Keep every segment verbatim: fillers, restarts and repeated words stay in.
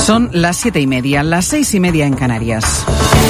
Son las siete y media, las seis y media en Canarias.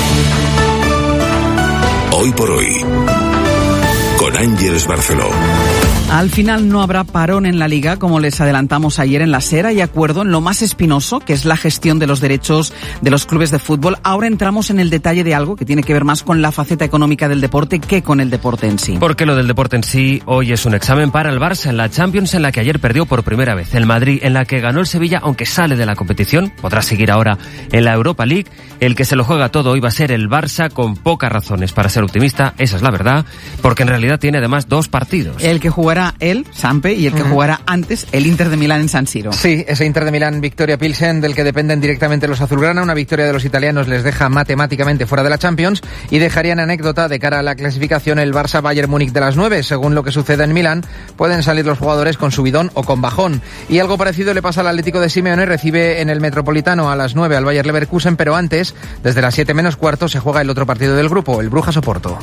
Hoy por hoy, con Ángeles Barceló. Al final no habrá parón en la Liga, como les adelantamos ayer en la SER. Hay acuerdo en lo más espinoso, que es la gestión de los derechos de los clubes de fútbol. Ahora entramos en el detalle de algo que tiene que ver más con la faceta económica del deporte que con el deporte en sí. Porque lo del deporte en sí hoy es un examen para el Barça en la Champions, en la que ayer perdió por primera vez. El Madrid, en la que ganó el Sevilla, aunque sale de la competición, podrá seguir ahora en la Europa League. El que se lo juega todo hoy va a ser el Barça, con pocas razones para ser optimista, esa es la verdad, porque en realidad tiene además dos partidos. El que jugará él, Sampe, y el que uh-huh. jugará antes el Inter de Milán en San Siro. Sí, ese Inter de Milán Victoria Pilsen, del que dependen directamente los azulgrana. Una victoria de los italianos les deja matemáticamente fuera de la Champions y dejarían anécdota de cara a la clasificación el Barça-Bayern Múnich de las nueve. Según lo que suceda en Milán, pueden salir los jugadores con subidón o con bajón. Y algo parecido le pasa al Atlético de Simeone. Recibe en el Metropolitano a las nueve al Bayer Leverkusen, pero antes, desde las siete menos cuarto, se juega el otro partido del grupo, el Brujas-Oporto.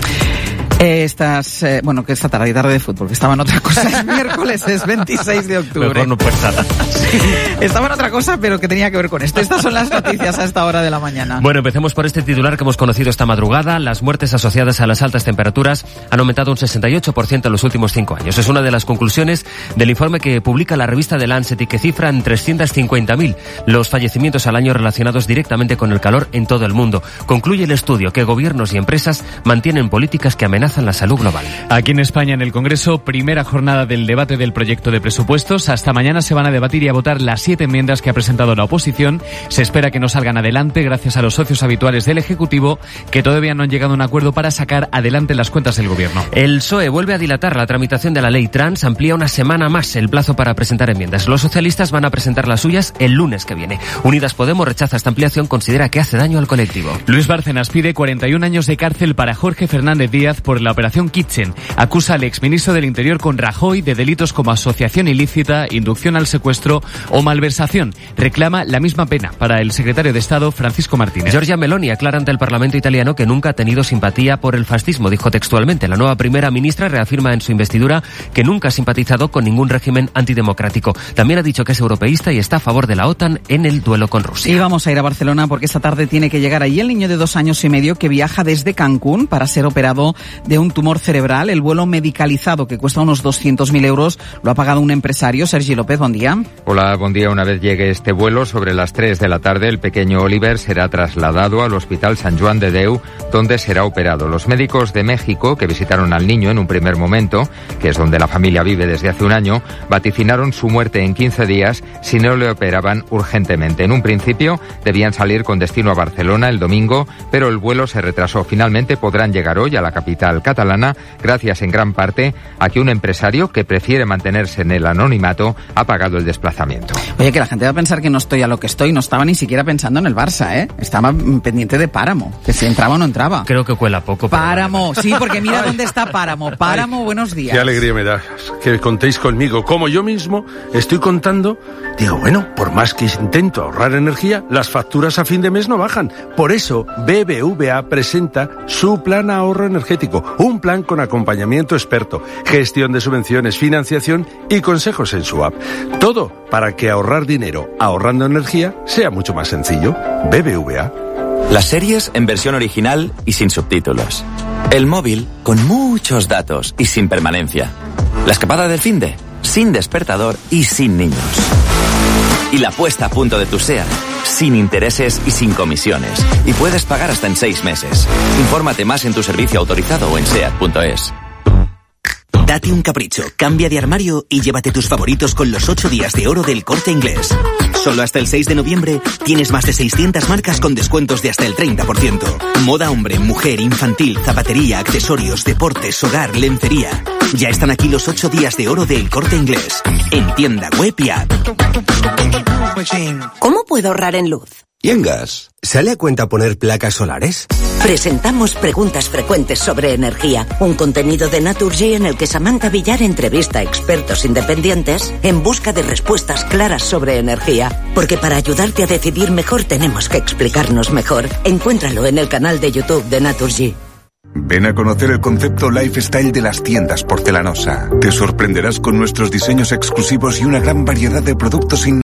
Estas, eh, bueno, que esta tarde y tarde de fútbol, que estaba en otra cosa, es miércoles, es veintiséis de octubre. Mejor no puedes nada. Sí, estaba en otra cosa, pero que tenía que ver con esto. Estas son las noticias a esta hora de la mañana. Bueno, empecemos por este titular que hemos conocido esta madrugada. Las muertes asociadas a las altas temperaturas han aumentado un sesenta y ocho por ciento en los últimos cinco años. Es una de las conclusiones del informe que publica la revista The Lancet y que cifra en trescientos cincuenta mil los fallecimientos al año relacionados directamente con el calor en todo el mundo. Concluye el estudio que gobiernos y empresas mantienen políticas que amenazan la salud global. Aquí en España, en el Congreso, primera jornada del debate del proyecto de presupuestos. Hasta mañana se van a debatir y a votar las siete enmiendas que ha presentado la oposición. Se espera que no salgan adelante gracias a los socios habituales del Ejecutivo, que todavía no han llegado a un acuerdo para sacar adelante las cuentas del Gobierno. El P S O E vuelve a dilatar la tramitación de la ley trans, amplía una semana más el plazo para presentar enmiendas. Los socialistas van a presentar las suyas el lunes que viene. Unidas Podemos rechaza esta ampliación, considera que hace daño al colectivo. Luis Bárcenas pide cuarenta y un años de cárcel para Jorge Fernández Díaz por la operación Kitchen. Acusa al exministro del Interior con Rajoy de delitos como asociación ilícita, inducción al secuestro o malversación. Reclama la misma pena para el secretario de Estado, Francisco Martínez. Giorgia Meloni aclara ante el Parlamento italiano que nunca ha tenido simpatía por el fascismo, dijo textualmente. La nueva primera ministra reafirma en su investidura que nunca ha simpatizado con ningún régimen antidemocrático. También ha dicho que es europeísta y está a favor de la OTAN en el duelo con Rusia. Y vamos a ir a Barcelona porque esta tarde tiene que llegar allí el niño de dos años y medio que viaja desde Cancún para ser operado de un tumor cerebral. El vuelo medicalizado, que cuesta unos doscientos mil euros, lo ha pagado un empresario. Sergi López, buen día. Hola, buen día. Una vez llegue este vuelo, sobre las tres de la tarde, el pequeño Oliver será trasladado al Hospital San Joan de Déu, donde será operado. Los médicos de México, que visitaron al niño en un primer momento, que es donde la familia vive desde hace un año, vaticinaron su muerte en quince días si no le operaban urgentemente. En un principio, debían salir con destino a Barcelona el domingo, pero el vuelo se retrasó. Finalmente podrán llegar hoy a la capital catalana, gracias en gran parte a que un empresario que prefiere mantenerse en el anonimato ha pagado el desplazamiento. Oye, que la gente va a pensar que no estoy a lo que estoy, no estaba ni siquiera pensando en el Barça, ¿eh? Estaba pendiente de Páramo, que si entraba o no entraba. Creo que cuela poco. Páramo, sí, porque mira dónde está Páramo. Páramo, buenos días. Qué alegría me da que contéis conmigo. Como yo mismo estoy contando, digo, bueno, por más que intento ahorrar energía, las facturas a fin de mes no bajan. Por eso, B B V A presenta su plan ahorro energético, un plan con acompañamiento experto, gestión de subvenciones, financiación y consejos en su app. Todo para que ahorrar dinero ahorrando energía sea mucho más sencillo. B B V A. Las series en versión original y sin subtítulos. El móvil con muchos datos y sin permanencia. La escapada del finde sin despertador y sin niños. Y la puesta a punto de tu SEAT sin intereses y sin comisiones. Y puedes pagar hasta en seis meses. Infórmate más en tu servicio autorizado o en seat punto es. Date un capricho, cambia de armario y llévate tus favoritos con los ocho días de oro del Corte Inglés. Solo hasta el seis de noviembre tienes más de seiscientas marcas con descuentos de hasta el treinta por ciento. Moda hombre, mujer, infantil, zapatería, accesorios, deportes, hogar, lencería. Ya están aquí los ocho días de oro del Corte Inglés. En tienda web y app. ¿Cómo puedo ahorrar en luz? ¿Y en gas? ¿Sale a cuenta poner placas solares? Presentamos preguntas frecuentes sobre energía, un contenido de Naturgy en el que Samantha Villar entrevista a expertos independientes en busca de respuestas claras sobre energía. Porque para ayudarte a decidir mejor tenemos que explicarnos mejor. Encuéntralo en el canal de YouTube de Naturgy. Ven a conocer el concepto lifestyle de las tiendas Porcelanosa. Te sorprenderás con nuestros diseños exclusivos y una gran variedad de productos innovadores.